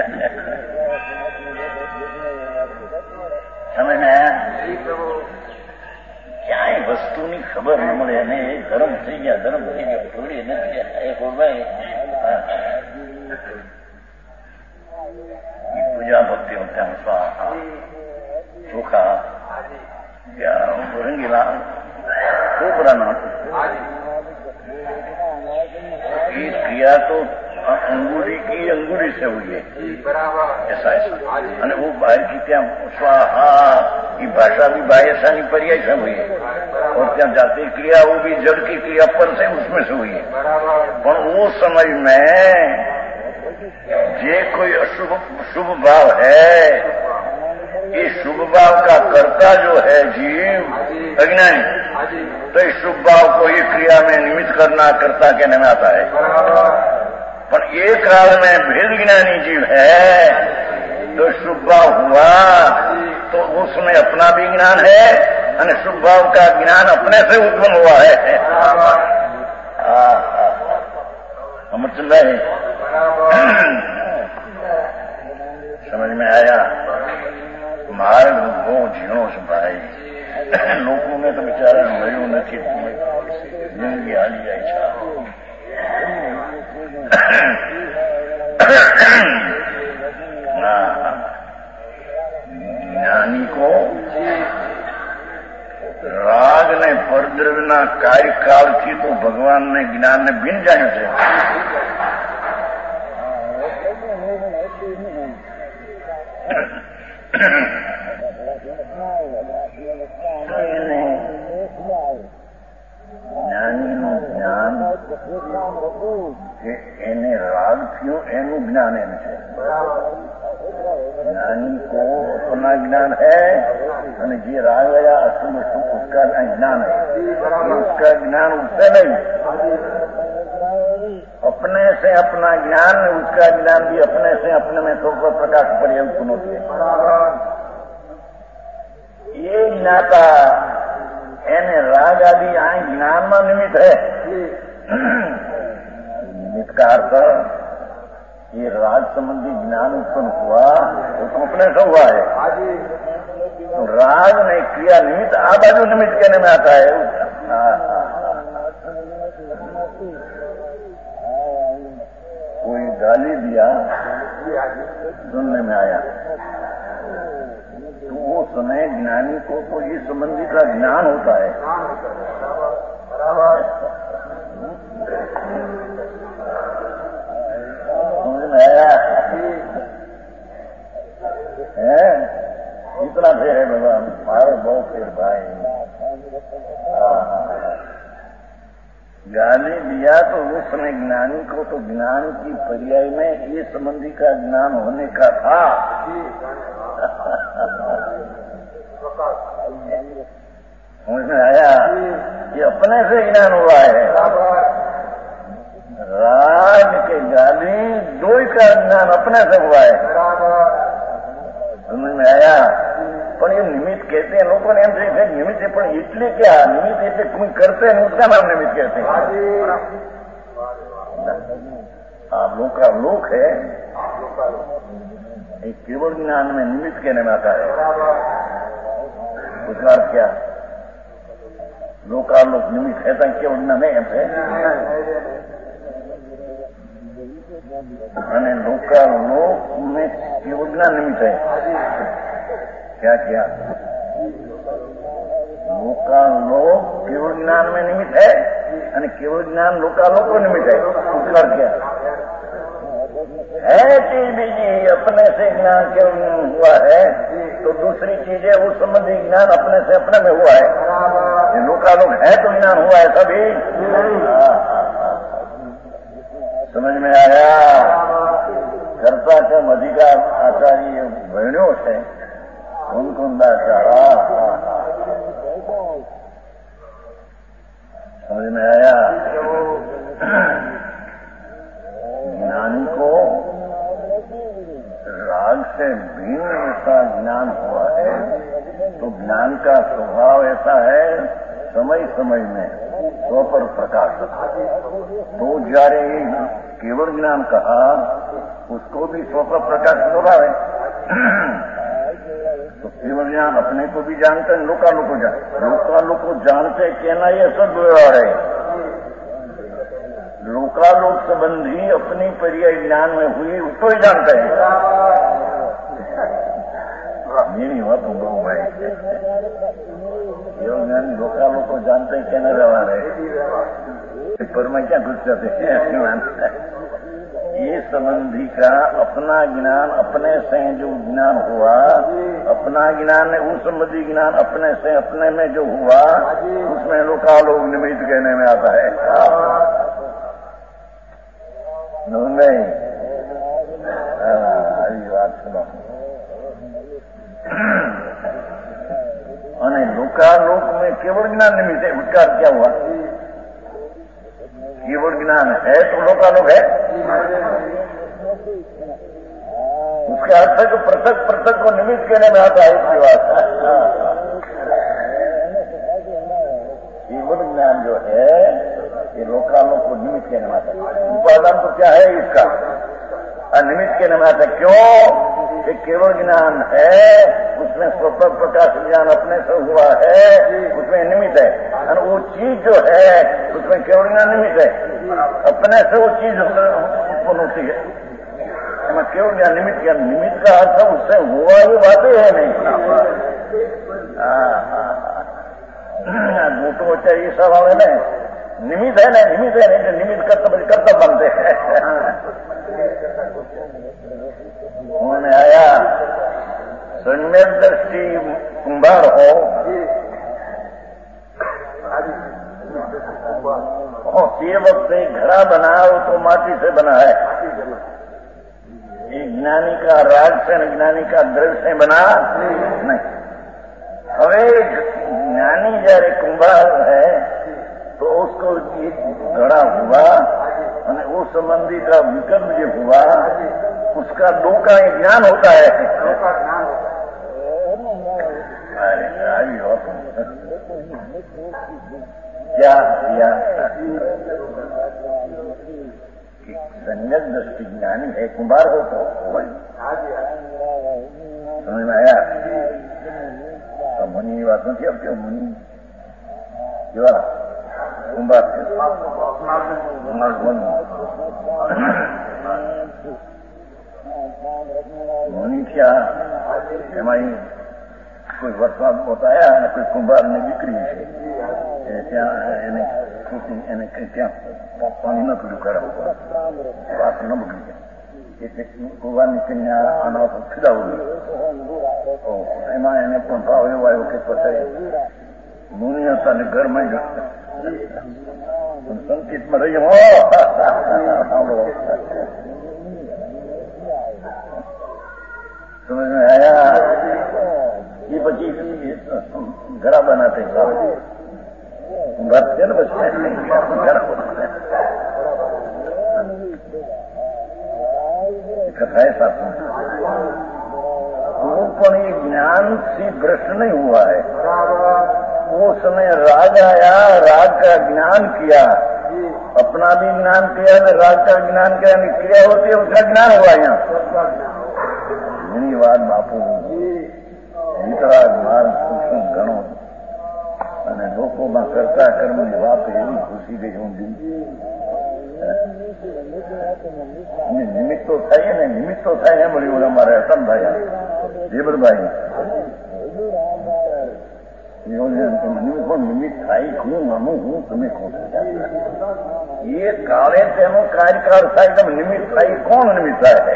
समझ में आया? ક્યાંય વસ્તુની ખબર ન મળે અને એ ધર્મ થઈ ગયા, ધર્મ થઈ ગયા, થોડી નથી એક ભાઈ પૂજા ભક્તિ વખતે સ્વાહા ચોખા રંગીલા કોબરાના ये क्रिया तो अंगूरी की अंगूरी से हुई है, ऐसा ऐसा અને वो बाहर की त्या स्वाहा की भाषा भी बाह्यसानी पर्याय से हुई है, और त्या जाती क्रिया वो भी जड़ की क्रिया पर से उसमें से हुई है। पर वो समय में जे कोई अशुभ शुभ भाव है, ये शुभ भाव का कर्ता जो है जीव अज्ञानी, तो इस शुभ भाव को ही क्रिया में निमित्त करना कर्ता कहने में आता है। पर एक काल में भेद ज्ञानी जीव है, तो शुभ भाव हुआ तो उसमें अपना भी ज्ञान है और शुभ भाव का ज्ञान अपने से उत्पन्न हुआ है। समझ रहे? समझ में आया? मार्ग बહુ ઝીણો છે ભાઈ, લોકોને તો બિચારા મળ્યું નથી, જિંદગી હાલી જાય છે। જ્ઞાની કો રાગ ને પરદ્રવ્યના કાર્યકાળથી તો ભગવાન ને જ્ઞાન ને ભિન્ન જાણ્યું છે। જ્ઞાનીનું જ્ઞાન એને રાગ થયો એનું જ્ઞાન એમ છે। ज्ञानी को अपना ज्ञान है और ये राग गया अशुभ अशुभ उसका ज्ञान है, उसका ज्ञान उससे नहीं, अपने से अपना ज्ञान, उसका ज्ञान भी अपने से अपने में तो प्रकाश परिवर्तन होती है। ये ज्ञाता एने राग आदि आ ज्ञान में निमित्त है। निमित्त का अर्थ ये राग संबंधी ज्ञान उत्पन्न हुआ उसको अपने से हुआ है, तो राग ने क्रिया निमित्त आ बाजू निमित्त कहने में आता है। कोई गाली दिया सुनने में आया, तो वो समय ज्ञानी को तो ये संबंधी का ज्ञान होता है। समझ में आया? है इतना फेर है भगवान, मारो बहुत फेर भाई। गाली दिया तो उस समय ज्ञानी को तो ज्ञान की पर्याय में ये संबंधी का ज्ञान होने का था। समझ में आया? ये अपने से ज्ञान हुआ है। राग के गाली दो का ज्ञान अपने से हुआ है। समझ में आया? पर ये निमित्त कहते हैं लोगों ने एम से निमित्त है, पर इसलिए क्या निमित्त ऐसे कोई करते हैं उसका नाम निमित्त कहते हैं। हाँ, लोका लोक है, एक केवल ज्ञान में निमित्त कहने में आता है। उसका अर्थ क्या? लोकालोक निमित्त है तो केवल ज्ञान नहीं है। અને લોકાલોક में केवल ज्ञान निमित्त है। क्या क्या? लोकालोक केवल ज्ञान में निमित्त है और केवल ज्ञान लोकालोक को निमित्त है। उसका क्या है? चीज बीजी अपने से ज्ञान केवल हुआ है, तो दूसरी चीजें उस संबंधी ज्ञान अपने से अपने में हुआ है। लोकालोक है तो ज्ञान हुआ है सभी। समझ में आया? कर्ता कम अधिकार आचार्य बहनों से उनको आचारा। समझ में आया? ज्ञानी को राग से भिन्न ऐसा ज्ञान हुआ है तो ज्ञान का स्वभाव ऐसा है, समय समय में स्व पर प्रकाश। तो जारे केवल ज्ञान कहा, उसको भी स्व पर प्रकाश स्वभाव है। तो केवल ज्ञान अपने को भी जानते हैं, लोका लोग को जानते, लोका लोग को जानते कहना ये सब व्यवहार है। लोकालोक संबंधी अपनी पर्याय ज्ञान में हुई उसको ही जानते हैं। ये नहीं हुआ तुम लोग भाई, केवल ज्ञान लोकालोक को जानते हैं कहना व्यवहार है, पर मैं क्या घुस जाते हैं। ये संबंधी का अपना ज्ञान अपने से जो ज्ञान हुआ, अपना ज्ञान उस संबंधी ज्ञान अपने से अपने में जो हुआ, उसमें लोकालोक निमित्त कहने में आता है। नहीं, अभी बात सुनो। અને लोकालोक में केवल ज्ञान निमित्त है, उसका क्या हुआ? केवल ज्ञान है तो लोकालोक है। उसका अर्थ है कि पृथक पृथक को निमित्त कहने में आता है। इसकी बात केवल ज्ञान जो है ये लोकालोक को निमित्त कहने में आता है। उपादान तो क्या है इसका? निमित्त कहने में आता है। क्यों? कि केवल ज्ञान है, उसमें स्वतः प्रकाश ज्ञान अपने से हुआ है, उसमें निमित्त है। और वो चीज जो है उसमें केवल ज्ञान निमित्त है, अपने से वो चीज उत्पन्न होती है। केवल ज्ञान निमित्त क्या? निमित्त का अर्थ उससे हुआ ये बातें है नहीं। दूसरों चाहिए सवाल है ना, निमित्त है ना, निमित्त है नहीं, निमित्त कर्तव्य कर्तव्य बनते हैं। उन्होंने आया सम्यक दृष्टि कुंभार हो, ये वक्त घड़ा बना हो तो माटी से बना है। ये ज्ञानी का राग से न ज्ञानी का द्रव्य से बना नहीं। હવે ज्ञानी जયારે कुंभार है तो उसको ये घड़ा हुआ और उस संबंधी का विकल्प जो हुआ उसका दो का ज्ञान होता है। अरे आई हो क्या किया? संयत दृष्टि ज्ञानी है, कुंभार हो तो समझ में आया? तो मुनि की बात नहीं। अब क्यों मुनि કેવા કુંભાર मुनि क्या એમાં કોઈ વરસાદ પોતાયા અને કોઈ કુંભારને દીકરી છે ત્યાં એને એને ત્યાં પાણી ન પીડું કરાવવું વાત ન બગડી જાય એટલે કુંભારની કન્યા અનાથ ખીલાવું એમાં એને પણ ભાવ એવો આવ્યો કે પછી મુનિ હતા ને ઘરમાં જ સંકેતમાં રહી समझ में आया? ये बची घड़ा बनाते भरते ना बचते घड़ा बनाते कथा है साथ में। वो पण ये ज्ञान से भ्रष्ट नहीं हुआ है। वो समय राग आया, राग का ज्ञान किया, अपना भी ज्ञान किया न राग का ज्ञान किया, क्रिया होती है उसका ज्ञान हुआ यहाँ ઘણી વાત બાપુ વિતરાગ માર્ગ સૂક્ષ્મ ગણો અને લોકોમાં કરતા કર્મની વાત એવી ખુશી ગઈ ઊંધી અને નિમિત્તો થાય ને નિમિત્તો થાય ને મળ્યું અમારે હસનભાઈ જેબરભાઈ નિમિત્ત થાય હું અમુક હું તમે કોણ એ કાળે તેનો કાર્યકાળ થાય તમે નિમિત્ત થાય કોણ નિમિત્ત થાય?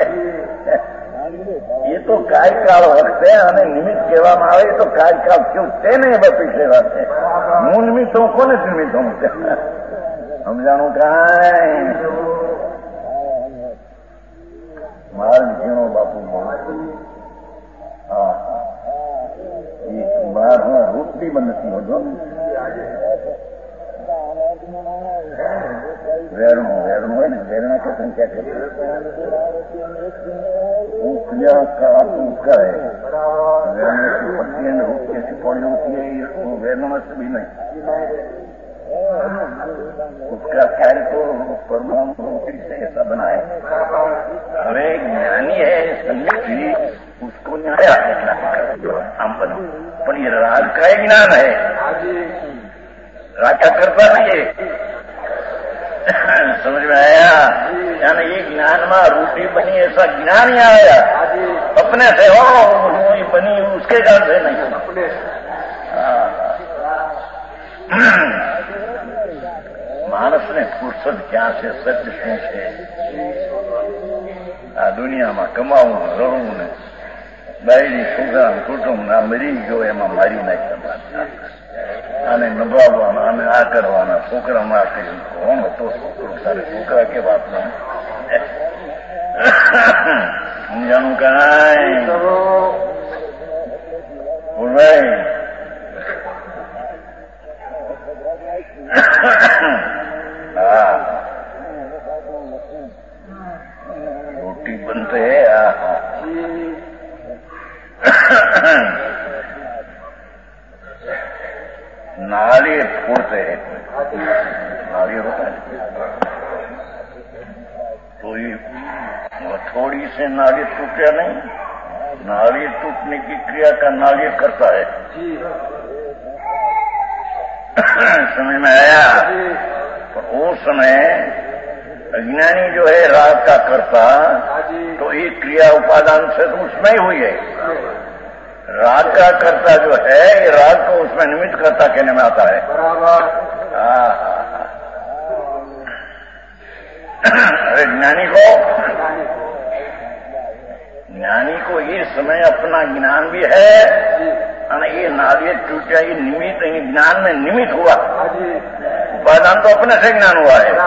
ये तो कार्यकाल है અને નિમિત્ત કહેવામાં આવે તો કાર્યકાળ क्यों તેને બપીસે વાત છે। હું નિમિત્ત હું કોને નિમિત્ત હું સમજાણું કાંઈ માર ઝીણો બાપુ હા એ બાર રોટલી પણ નથી હોતો વેરણું વેરણું હોય ને વેરણા કે સંખ્યા કે રૂપિયા का उसका है पट्टी टिप्पणी होती है ये वेदमस्त भी नहीं, उसका कार्य तो परमाणु रोटी से ऐसा बना है। हमें ज्ञानी है संगति उसको न्याय हम बनो, पर ये राग का ज्ञान है, राग का करता नहीं है। समझ में आया? यानी ये ज्ञान में रोटी बनी ऐसा ज्ञान ही आया, अपने से हो ये बनी उसके ज्ञान से नहीं। मानस ने फुर्सत क्या से सत्य शू છે? આ દુનિયામાં કમાવું રડવું ને બાયડી છોકરા કુટુંબ ના મરી ગયો એમાં મારી નાખ્યા, આને નભાવવાના અને આ કરવાના છોકરા ના કર્યું કોણ હતો છોકરો તારે છોકરા કે વાત નહીં સમજાનું કાંઈ બોલાય रोटी बनते है नारियल फोड़ते हैं, नारियल होता है तो ये थोड़ी से नारियल टूटा नहीं, नारियल टूटने की क्रिया का नारियल करता है। समझ में आया? तो उस समय अज्ञानी जो है राग का करता, तो ये क्रिया उपादान से तो उसमें ही हुई है। राग का करता जो है ये राग को उसमें निमित्त करता कहने में आता है। अरे ज्ञानी को ज्ञानी को ये समय अपना ज्ञान भी है, ये नारियल टूटा ये निमित्त ज्ञान में निमित्त हुआ, उपादान तो अपने से ज्ञान हुआ है,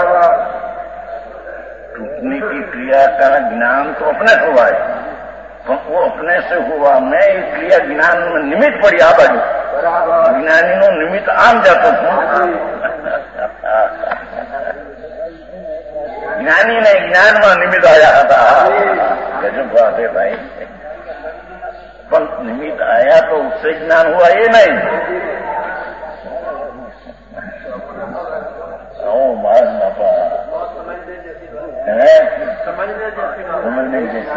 टूटने की क्रिया का ज्ञान तो अपने से हुआ है, तो वो अपने से हुआ मैं ये क्रिया ज्ञान में निमित्त पड़ी आ बाजू ज्ञानी नो निमित्त आम जातो छू ज्ञानी ने ज्ञान में निमित्त आया था। गजब बात है भाई, पर निमित्त आया तो उससे ज्ञान हुआ ये नहीं। ओ मार नापा समझने जैसी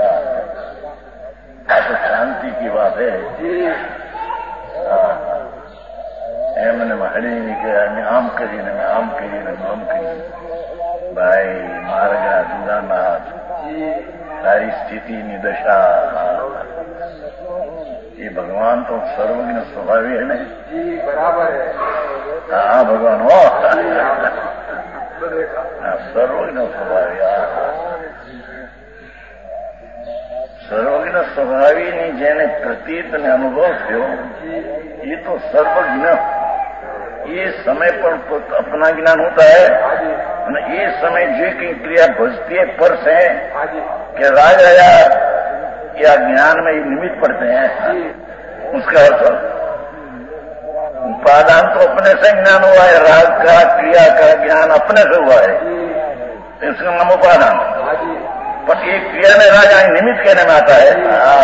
तो शांति की बात है। मैंने हड़ी नहीं किया, आम करी ने आम करी ने आम करी भाई मार्गा जुदानाथ सारी स्थिति ની દશા ये भगवान तो सर्वज्ञ स्वभावी है नहीं? जी बराबर है। हाँ भगवान हो सर्वज्ञ स्वभावी, सर्वज्ञ स्वभावी ની જેને પ્રતીત ને અનુભવ થયો ये तो सर्वज्ञ, ये समय पर अपना ज्ञान होता है, ये समय जो की क्रिया भजती है पर से कि राज आया या ज्ञान में निमित्त पड़ते हैं, उसका अर्थ उपादान तो अपने से ज्ञान हुआ है, राग का क्रिया का ज्ञान अपने से हुआ है, इसका नाम उपादान। पर ये क्रिया में राजा निमित्त कहने में आता है।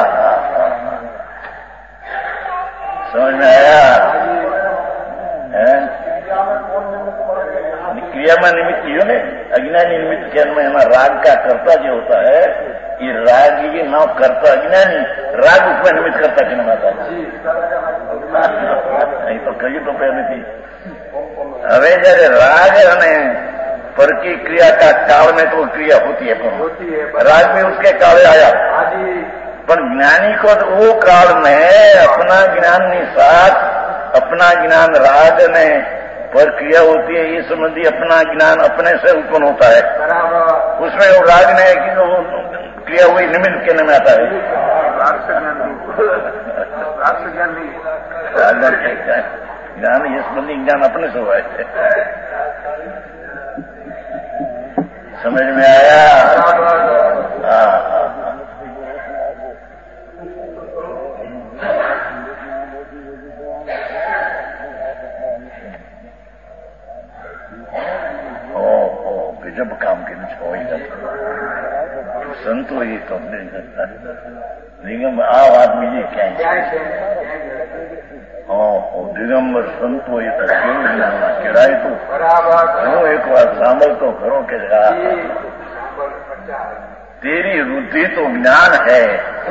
समझ में आया? क्रिया में निमित्त क्यों नहीं? अज्ञानी निमित्त कहने में हमारा राग का कर्ता जो होता है, ये राग ये नाम करता अज्ञानी, राग उसमें निमित्त करता कहने में आता है। नहीं तो कही तो पहले थी। હવે જયારે રાગ અને पर की क्रिया का काल में तो क्रिया होती है, होती है राग में उसके काल आया, पर ज्ञानी को तो वो काल में अपना ज्ञान निसात अपना ज्ञान राग ने पर क्रिया होती है, ये संबंधी अपना ज्ञान अपने से उत्पन्न होता है, उसमें वो राग ने कि वो क्रिया हुई निमित्त कहने में आता है। ज्ञान ये संबंधी ज्ञान अपने से हुआ है। समझ में आया? हाँ जब काम के नीचे हो ही जाता संतो ये तो नहीं करता, लेकिन आ बात मुझे क्या દિગંબર સંતો એ તો કેવું જ્ઞાનમાં કેળાય તું હું એક વાર સાંભળતો ખરો કે तेरी रुद्धि तो ज्ञान है,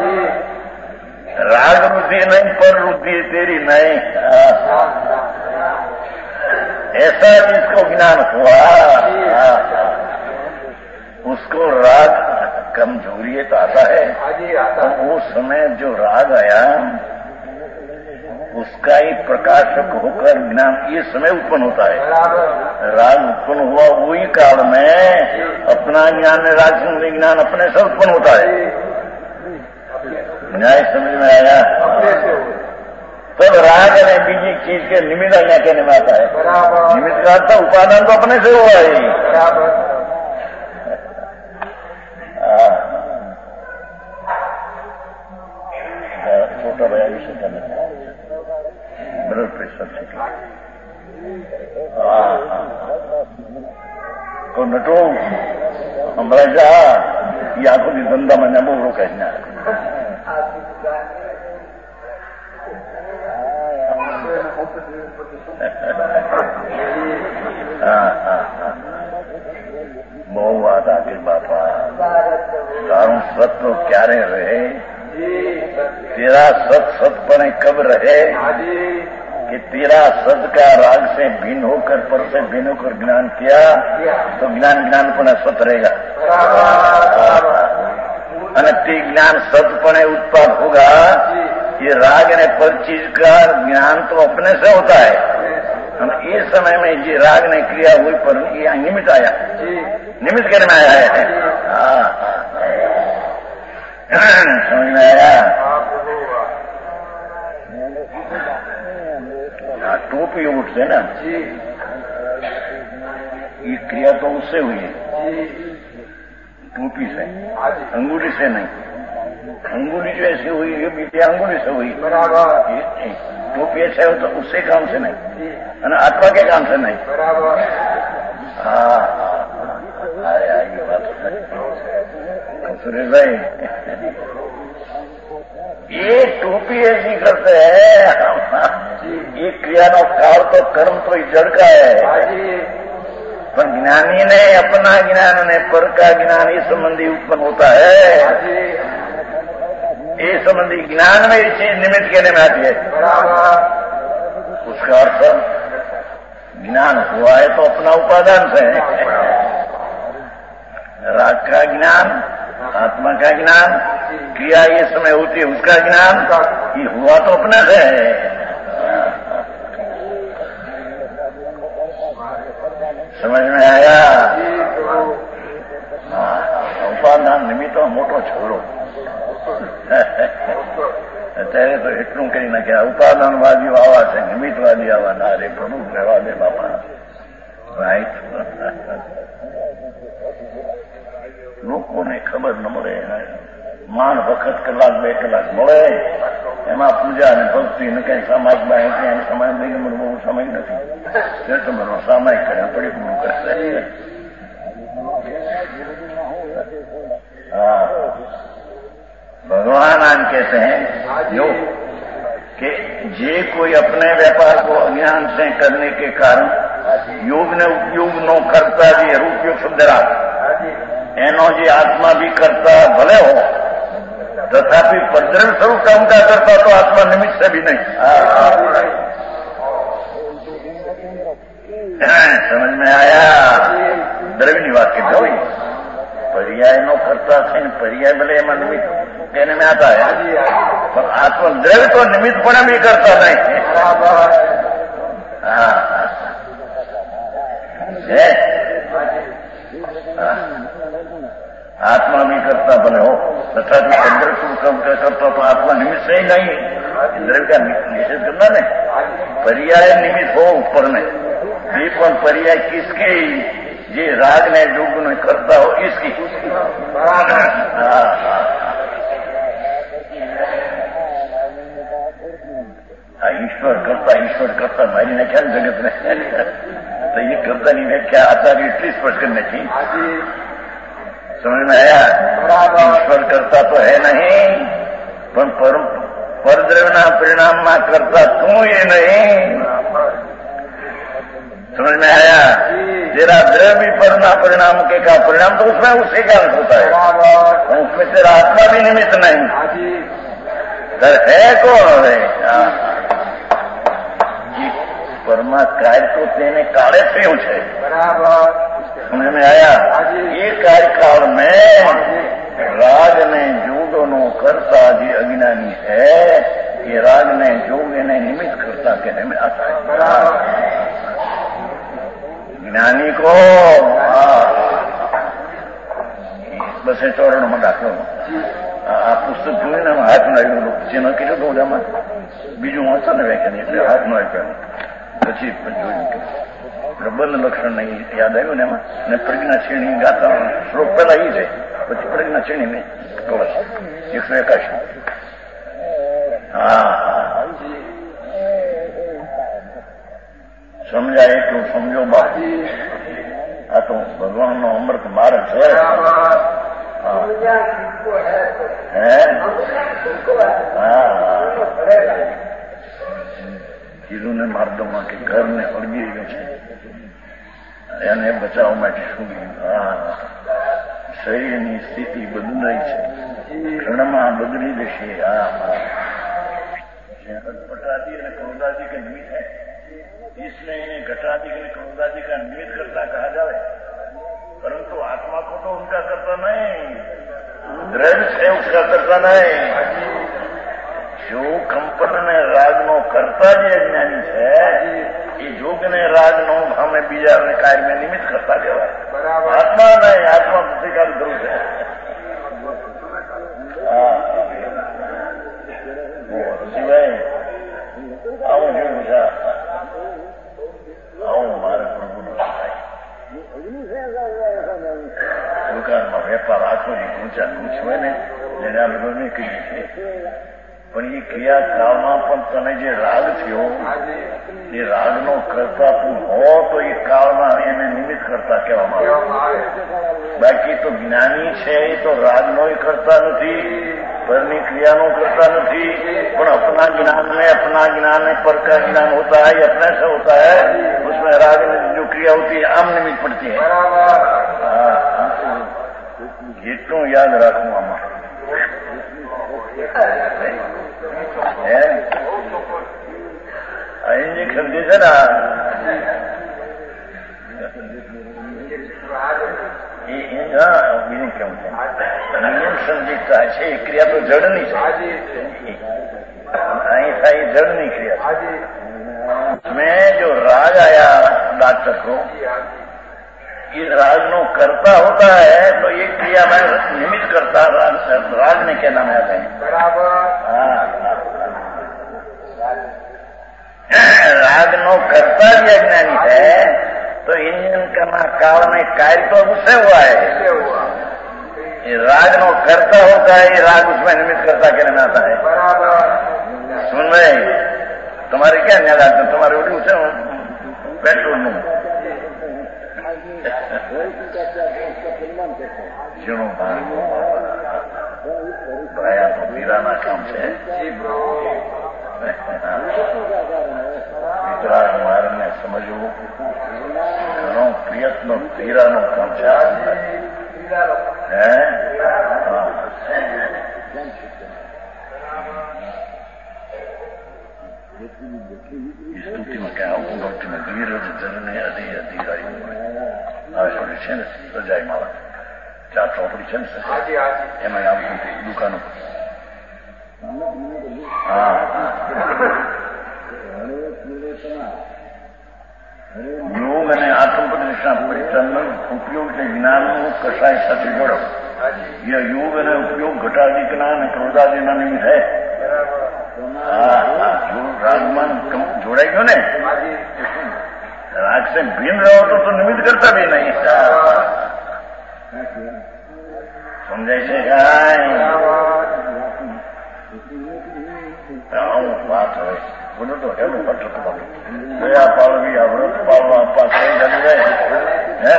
राग रुद्धि नहीं पर रुद्धि तेरी नहीं। ऐसा जिसको ज्ञान हुआ उसको राग कमजोरी तो आता है, तो उस समय जो राग आया उसका ही प्रकाशक होकर ज्ञान ये समय उत्पन्न होता है। राग उत्पन्न हुआ वही काल में अपना ज्ञान राग संबंधी ज्ञान अपने से उत्पन्न होता है। न्याय समझ में आया? तब राग ने बीजी चीज के निमित्त आज्ञा कहने में आता है। निमित्त का अर्थ उपादान तो अपने से हुआ है। छोटा भैया विषय करना ब्लड प्रेशर से तो नटो हमारा जा ये आंखों की धंधा मैंने बोलो कहना बहु बात आखिर बापा तारू सत तो क्यारे रहे, तेरा सत सतपणे कब रहे कि तेरा सत का राग से भिन्न होकर पर से भिन्न होकर ज्ञान किया तो ज्ञान ज्ञानपणे सत रहेगा। અને તે જ્ઞાન सतपणे उत्पाद होगा। ये राग ने पर चीज का ज्ञान तो अपने से होता है। ये समय में ये राग ने क्रिया हुई पर ये निमित्त आया, निमित्त कहने में आया है। समझ में आया? हाँ, टोपी उठते ना ये क्रिया तो उससे हुई है, टोपी से, अंगुली से नहीं। अंगुली जो ऐसी हुई ये बीती अंगुली से हुई, टोपी ऐसे हो तो उससे काम से नहीं, है आत्मा के काम से नहीं। हाँ आया ये बात सुरेश भाई, ये टोपी ऐसी करते हैं। ये क्रिया नो काल तो कर्म तो जड़ का है, पर ज्ञानी ने अपना ज्ञान ने पर का ज्ञान इस संबंधी उत्पन्न होता है। ये संबंधी ज्ञान में ये चीज निमित्त कहने में आती है। उसका अर्थ ज्ञान हुआ है तो अपना उपादान से है। राग का ज्ञान, आत्मा का ज्ञान, क्रिया ये समय होती है उसका ज्ञान, ये हुआ तो अपने से है। समझ में आया? उपादान निमित्त मोटो छोड़ो અત્યારે તો એટલું કરી નાખ્યા ઉપાદાનવાદીઓ આવા છે, નિમિત્તવાદી આવા ના રે પ્રભુ રહેવા દે બાપા। રાઈટ લોકોને ખબર ન મળે, માંડ વખત કલાક બે કલાક મળે એમાં પૂજા અને ભક્તિ ને કઈ સામાયિક માહિતી અને સમય દઈને મને બહુ સમય નથી, તે તમારો સામાયિક કરે પડી પૂરું કરશે। हाँ, भगवान आन कहते हैं जो कि जे कोई अपने व्यापार को अज्ञान से करने के कारण योग ने उपयोग नो करता भी उपयोग शब्द राग एनो जे आत्मा भी करता भले हो तथापि पद्रव स्वरूप का उनका करता तो आत्मा निमित्त से भी नहीं। समझ में आया? द्रव्य वाक्य जो पर्याय नो करता थे, पर्याय भले एम निमित्त कहने में आता है, पर आत्मा द्रव्य तो निमित्त पण भी करता नहीं। हाँ आत्मा भी करता भले हो तथापि पंद्रह शुल्कम का करता तो आत्मा निमित्त से ही नहीं। द्रव्य का निषेध करना नहीं, पर्याय निमित्त हो ऊपर में ये पण पर्याय किसके ये राग ने योग ने करता हो इसकी। ईश्वर करता ईश्वर करता मारी ने क्या जगत में तो ये करता नहीं है क्या आचार्य इतनी स्पष्ट करने की। समझ में आया? ईश्वर करता तो है नहीं, पर परम परद्रव्य परिणाम में करता तू ये नहीं। समझ में आया? तेरा द्रव्य परना परिणाम के का परिणाम तो उसमें उसी का अंत होता है, उसमें तेरा आत्मा भी निमित्त नहीं। तर है कौन है? परमा कार्य तो तेने काले થયું છે। समझ में आया? ये कार्यकाल में राग ने जोगो नो करता जी अज्ञानी है, ये राग ने जोग ने निमित्त करता कहने में आता है। ज्ञानी को बसे चौरण में दाखलो आ पुस्तक જોઈને હાથ નો આવ્યો જેનો કીધું તો એમાં બીજું વાંચો ને વ્યાખ્યાન એટલે હાથ નો આવ્યો પછી જોયું કે પ્રબંધ લક્ષણ નહીં યાદ આવ્યું ને એમાં ને પ્રજ્ઞા શ્રેણી ગાતા શ્લોક પહેલા એ છે, પછી પ્રજ્ઞા શ્રેણી ને કવચ એકસો એકાશી। હા સમજાય એટલું સમજો બાકી। આ તો ભગવાનનો અમૃત માર્ગ છે। કીધું ને માર્ગમાં કે ઘરને અળગી ગયું છે, એને બચાવવા માટે શું શરીરની સ્થિતિ બદલાઈ છે, ક્ષણમાં બદલી જશે। હા घटादि અને क्रोधादि का निमित्त है, इसलिए इन्हें घटादि और क्रोधादि का निमित्त करता कहा जाए, परंतु आत्मा को तो उनका करता नहीं, द्रव्य है उसका करता नहीं। जो कंपन ने राग नो करता जी अज्ञानी है, ये जोग ने राग नो हमें बीजा ने कार्य में निमित्त करता कहेवाय, आत्मा नहीं। आत्मा प्रतिकार ध्रुव है। સિવાય આવું જેવું છે, આવું મારે પ્રભુનો થાય। દુકાનમાં વેપાર આખો ની ઊંચા ઊંચ હોય ને એને આ બધું નહીં કહી છે, પણ એ ક્રિયાકાળમાં પણ તને જે રાગ થયો એ રાગનો કરતા તું હો તો એ કાળમાં એને નિમિત્ત કરતા કહેવામાં આવે। બાકી તો જ્ઞાની છે એ તો રાગનો કરતા નથી, पરની क्रियानो करता नहीं, पर अपना ज्ञान में अपना ज्ञान में पर का ज्ञान होता है, अपने से होता है, उसमें राग में जो क्रिया होती है आम निमित्त पड़ती है। इतनू याद रखू आमा इंजेक्शन दे છે ને બીજું કેવું છે નિયંત્રણ જે થાય છે એ ક્રિયા તો જડની છે, અહીં થાય જડની क्रिया। में जो राग आया डॉक्टर को, ये राग नो करता होता है तो ये क्रिया में निमित्त करता राग, राग ने क्या नाम आता है? राग नो करता भी अज्ञानी है तो इंजन करना काल में कार्य तो उससे हुआ है। ये राग नो करता होता है, ये राग उसमें निमित्त करता कहने में आता है। सुन रहे तुम्हारे क्या न्याय आता है? तुम्हारे उठी उसे पेट्रोल નું सुनो भाया तो वीराना काम છે। વિતરાગ માર્ગને સમજવું ઘણો પ્રયત્ન પીરાનું કામ છે। હે સ્તુતિ માં क्या भक्ति में धीरज धरने अधी अधीराई આવે છે ને રજાઈ માળા ચાર ચોપડી છે ને એમાં આવતું દુકાનો। હા યોગ અને આત્મ પ્રતિષ્ઠા પરિચલન ઉપયોગ એટલે જ્ઞાનનો કસાય સાથે જોડો। ये योग અને ઉપયોગ ઘટાદિકના અને ક્રોધાદિના નિમિત્ત है। जो रागमान जोड़ाई गयो ने राग से भिन्न रहो तो, तो निमित्त करता भी नहीं। समझाय છે बात है बोलो तो है पट दया पालवी आ व्रत पालवा आपा कई जानी जाए है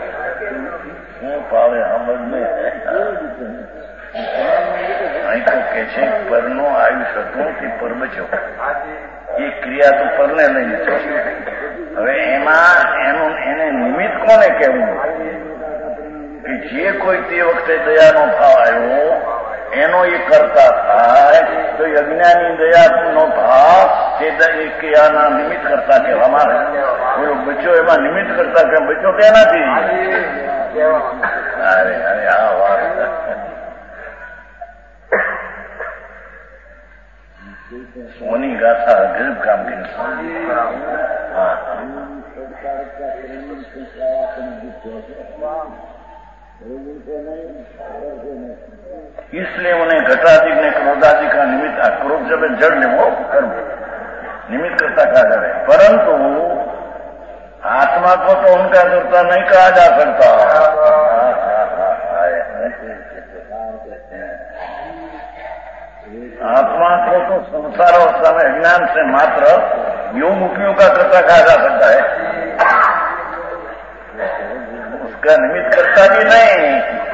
हूँ पावे हम में અહીં તો કે છે પરનું આયુષ્ય હતું તે પર બચ્યો. એ ક્રિયા તો પરને લઈને છે. હવે એમાં એનું એને નિમિત્ત કોને કહેવું કે જે કોઈ તે વખતે દયાનો ભાવ આવ્યો એનો એ કરતા થાય તો એ અજ્ઞાની દયાનો ભાવ તે ક્રિયાના નિમિત્ત કરતા કહેવામાં આવે. બોલો બચ્યો એમાં નિમિત્ત કરતા કે બચ્યો તેનાથી. અરે અરે આ વાત સોની ગાથા ગરીબ કામ કર્યું. હા इसलिए उन्हें घटाधिक ने क्रोधाधिक का निमित्त, क्रोध जब जड़ ने वो कर्म निमित्त करता कहा जा रहा है, परंतु आत्मा को तो उनका करता नहीं कहा जा सकता. आत्मा को तो संसार अवस्था में अज्ञान से मात्र योग उपयोग का करता कहा जा सकता है, उसका निमित्त करता भी नहीं.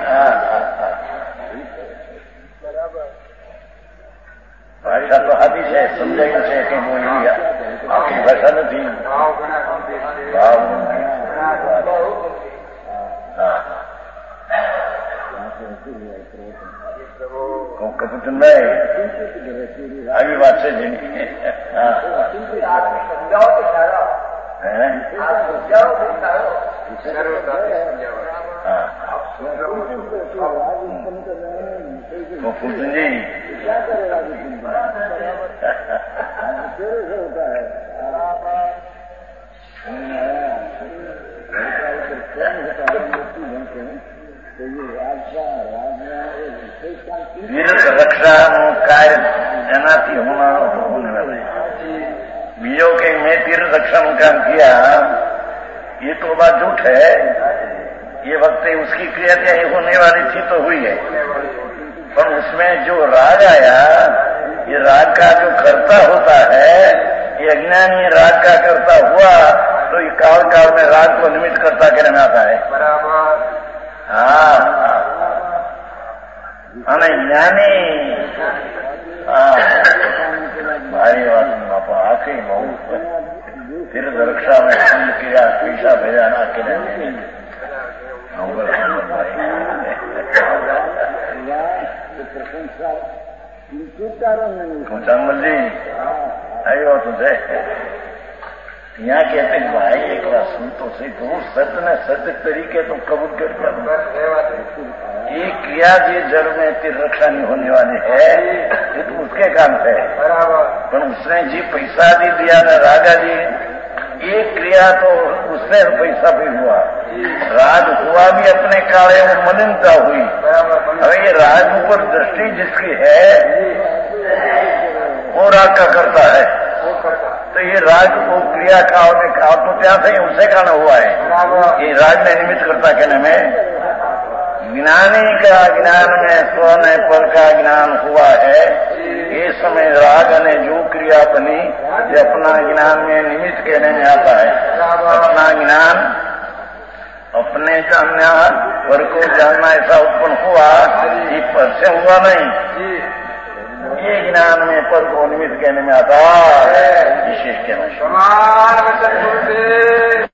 भाषा तो हाथी है, समझाई છે કે બોલી આખી ભાષા નથી. ભાવ કપૂરચંદભાઈ આવી વાત છે જેની કપૂરચંદજી તીર્થ રક્ષાનું કાર્ય એનાથી હોने वाला है. બીજો કે મેં તીર્થ રક્ષાનું કામ किया ये तो बात झूठ है. ये वक्त उसकी क्रिया क्या होने वाली थी तो हुई है, पर उसमें जो राग आया ये राग का जो कर्ता होता है ये अज्ञानी राग का कर्ता हुआ तो ये काल काल में राग को निमित्त करता कहने में आता है. हाँ અને જ્ઞાની ભારી વાત બાપા આખી બહુ તીર્થ રક્ષા में संग किया पैसा भेजा ना किया चांगल जी आयो तुझे यहाँ कहते हैं भाई एक बार सुन तो सही, तो सत्य ने सत्य तरीके तो कबूल कर दिया. ये क्रिया जी जड़ में तीर्थ रक्षा नहीं होने वाली है, ये तो उसके काम से है, पर उसने जी पैसा भी दिया ना रागा जी, ये क्रिया तो उससे पैसा भी हुआ, राग हुआ भी अपने काले वो मलिनता हुई. अब ये राग ऊपर दृष्टि जिसकी है वो राग का करता है, तो ये राग को क्रिया काल में काल तो क्या से उसे कारण हुआ है. ये राग में निमित्त करता कहने में ज्ञानी का ज्ञान में स्व ने पर का ज्ञान हुआ है. ये समय राग ने जो क्रिया बनी ये अपना ज्ञान में निमित्त कहने में आता है. अपना ज्ञान अपने जानना पर को जानना ऐसा उत्पन्न हुआ, ये पर से हुआ नहीं, ये ज्ञान में पर को निमित्त कहने में आता है. विशेष कहना